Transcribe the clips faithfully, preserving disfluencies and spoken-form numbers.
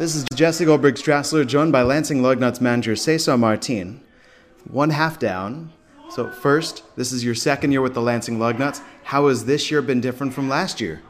This is Jesse Goldberg-Strassler, joined by Lansing Lugnuts manager Cesar Martin. One half down. So first, this is your second year with the Lansing Lugnuts. How has this year been different from last year?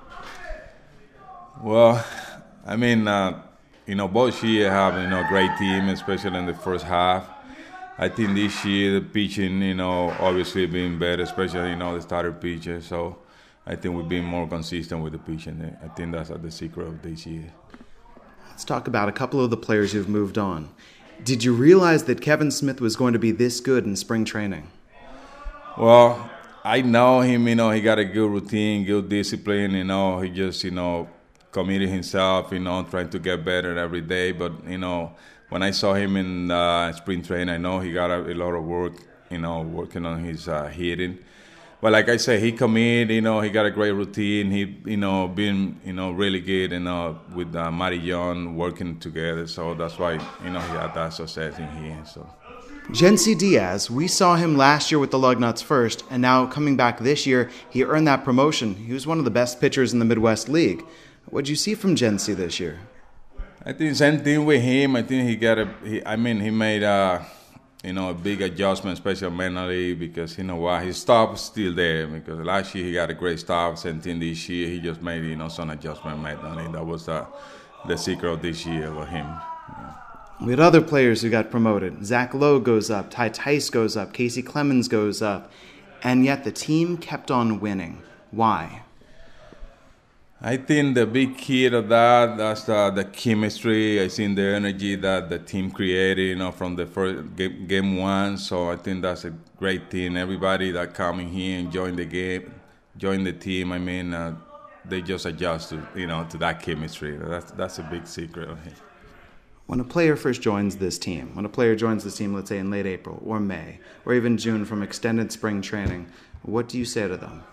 Well, I mean, uh, you know, both years have, you know, a great team, especially in the first half. I think this year the pitching, you know, obviously been better, especially, you know, the starter pitcher. So I think we've been more consistent with the pitching. I think that's the secret of this year. Let's talk about a couple of the players who've moved on. Did you realize that Kevin Smith was going to be this good in spring training? Well, I know him, you know, he got a good routine, good discipline, you know, he just, you know, committed himself, you know, trying to get better every day. But, you know, when I saw him in uh, spring training, I know he got a, a lot of work, you know, working on his uh, hitting. But like I said, he committed, you know, he got a great routine. He, you know, been, you know, really good, you know, with uh, Matty Young working together. So that's why, you know, he had that success in here. So. Jency Diaz, we saw him last year with the Lugnuts first, and now coming back this year, he earned that promotion. He was one of the best pitchers in the Midwest League. What did you see from Jency this year? I think same thing with him. I think he got a, he, I mean, he made a, you know, a big adjustment, especially mentally, because, you know what, his stuff is still there. Because last year he got a great stuff, same thing this year. He just made, you know, some adjustment mentally. That was uh, the secret of this year for him. Yeah. We had other players who got promoted. Zach Lowe goes up, Ty Tice goes up, Casey Clemens goes up, and yet the team kept on winning. Why? I think the big key to that, that's the, the chemistry. I think the energy that the team created, you know, from the first game, game one. So I think that's a great thing. Everybody that come in here and join the game, join the team, I mean, uh, they just adjust to, you know, to that chemistry. That's, that's a big secret of it. When a player first joins this team, when a player joins this team, let's say in late April or May, or even June from extended spring training, what do you say to them?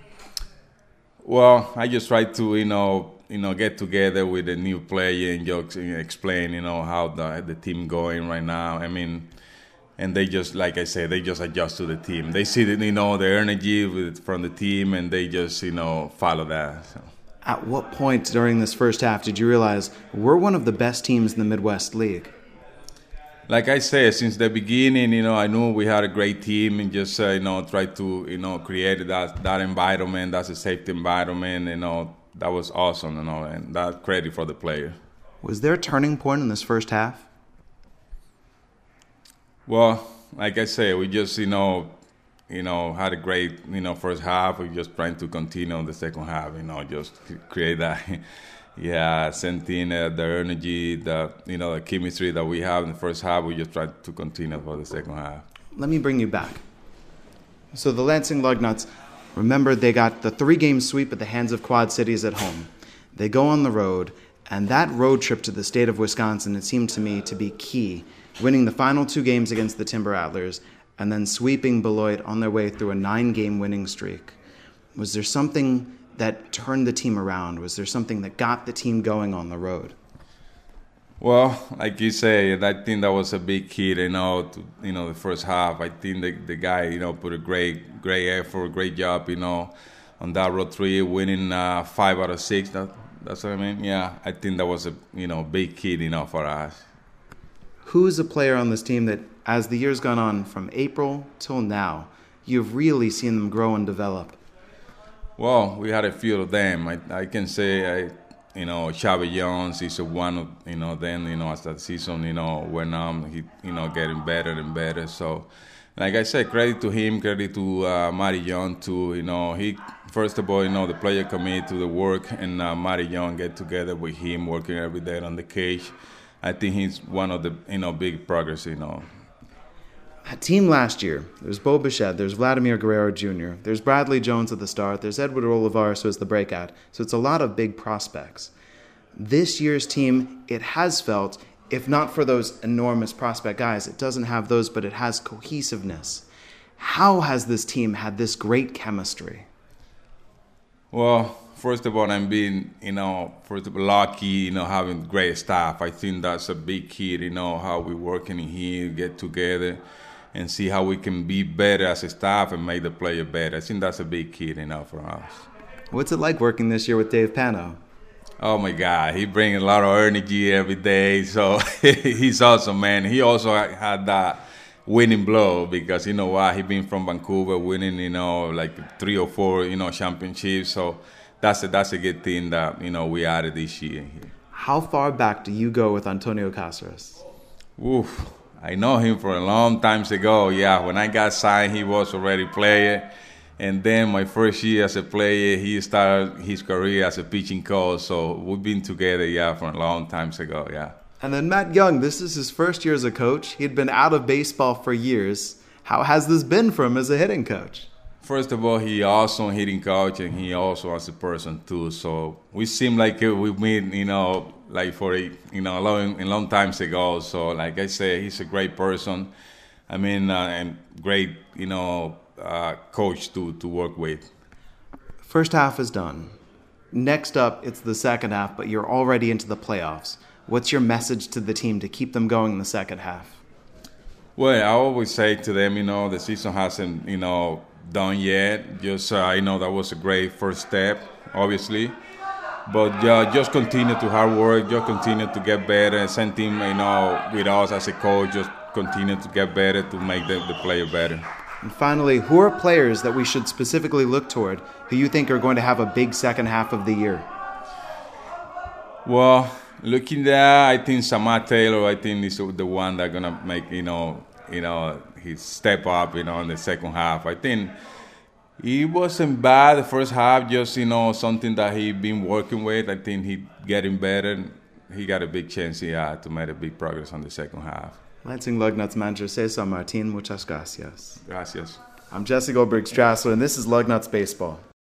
Well, I just try to, you know, you know, get together with a new player and just you know, explain, you know, how the the team going right now. I mean, and they just, like I said, they just adjust to the team. They see, the, you know, the energy with, from the team, and they just, you know, follow that. So. At what point during this first half did you realize we're one of the best teams in the Midwest League? Like I said, since the beginning, you know, I knew we had a great team and just, uh, you know, try to, you know, create that that environment, that's a safety environment, you know, that was awesome, you know, and that credit for the player. Was there a turning point in this first half? Well, like I said, we just, you know, you know, had a great, you know, first half. We're just trying to continue on the second half, you know, just create that. Yeah, same thing, uh, the energy, the, you know, the chemistry that we have in the first half, we just try to continue for the second half. Let me bring you back. So the Lansing Lugnuts, remember they got the three-game sweep at the hands of Quad Cities at home. They go on the road, and that road trip to the state of Wisconsin, it seemed to me to be key, winning the final two games against the Timber Rattlers and then sweeping Beloit on their way through a nine-game winning streak. Was there something that turned the team around? Was there something that got the team going on the road? Well, like you say, I think that was a big key, you know, to, you know, the first half. I think the, the guy, you know, put a great, great effort, great job, you know, on that road three, winning uh, five out of six. That, that's what I mean. Yeah, I think that was a, you know, big key, you know, for us. Who is a player on this team that, as the year's gone on, from April till now, you've really seen them grow and develop? Well, we had a few of them. I, I can say, I, you know, Xavi Jones is one of, you know, then, you know, as the season, you know, went on, he, you know, getting better and better. So, like I said, credit to him, credit to uh, Matty Young, too. You know, he, first of all, you know, the player committed to the work, and uh, Matty Young get together with him, working every day on the cage. I think he's one of the, you know, big progress, you know. That team last year, there's Bo Bichette, there's Vladimir Guerrero Junior, there's Bradley Jones at the start, there's Edward Olivares who is the breakout. So it's a lot of big prospects. This year's team, it has felt, if not for those enormous prospect guys, it doesn't have those, but it has cohesiveness. How has this team had this great chemistry? Well, first of all, I'm being, you know, first of all, lucky, you know, having great staff. I think that's a big key, you know, how we're working in here, get together, and see how we can be better as a staff and make the player better. I think that's a big key, you know, for us. What's it like working this year with Dave Pano? Oh my God, he brings a lot of energy every day. So he's awesome, man. He also had that winning blow because you know what, he been from Vancouver, winning you know like three or four you know championships. So that's a that's a good thing that you know we added this year. How far back do you go with Antonio Caceres? Oof, I know him for a long time ago. Yeah, when I got signed, he was already player. And then my first year as a player, he started his career as a pitching coach. So we've been together, yeah, for a long time ago, yeah. And then Matt Young, this is his first year as a coach. He'd been out of baseball for years. How has this been for him as a hitting coach? First of all, he also a hitting coach, and he also as a person too. So we seem like we meet, you know, like for a, you know, a long, a long time ago. So like I say, he's a great person. I mean, uh, and great, you know, uh, coach to, to work with. First half is done. Next up, it's the second half, but you're already into the playoffs. What's your message to the team to keep them going in the second half? Well, I always say to them, you know, the season hasn't, you know, done yet. Just, uh, you know, that was a great first step, obviously. But uh, just continue to hard work, just continue to get better. Same team, you know, with us as a coach, just continue to get better to make the, the player better. And finally, who are players that we should specifically look toward who you think are going to have a big second half of the year? Well, looking there, I think Samad Taylor, I think is the one that's gonna make you know, you know, his step up, you know, in the second half. I think he wasn't bad the first half, just you know, something that he been working with. I think he getting better. He got a big chance, yeah, to make a big progress on the second half. Lansing Lugnuts manager Cesar Martin, muchas gracias. Gracias. I'm Jesse Goldberg Strassler, and this is Lugnuts Baseball.